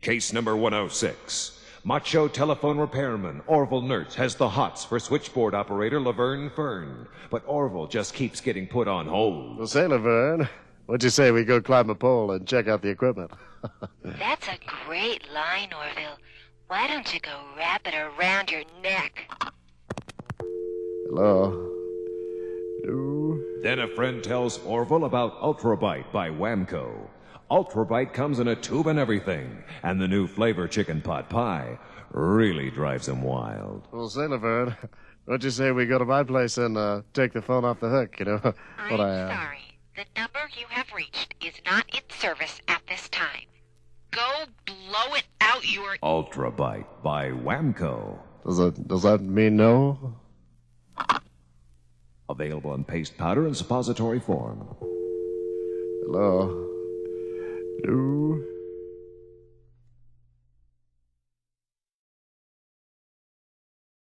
Case number 106. Macho telephone repairman Orville Nertz has the hots for switchboard operator Laverne Fern. But Orville just keeps getting put on hold. Well, say, Laverne, what'd you say we go climb a pole and check out the equipment? That's a great line, Orville. Why don't you go wrap it around your neck? Hello? Hello? Then a friend tells Orville about Ultrabite by Whamco. Ultrabite comes in a tube and everything, and the new flavor chicken pot pie really drives him wild. Well, say, Laverne, what'd you say we go to my place and take the phone off the hook, you know? I'm sorry. The number you have reached is not in service at this time. Go blow it out your... Ultrabite by Whamco. Does that mean no? Available in paste powder and suppository form. Hello? Hello?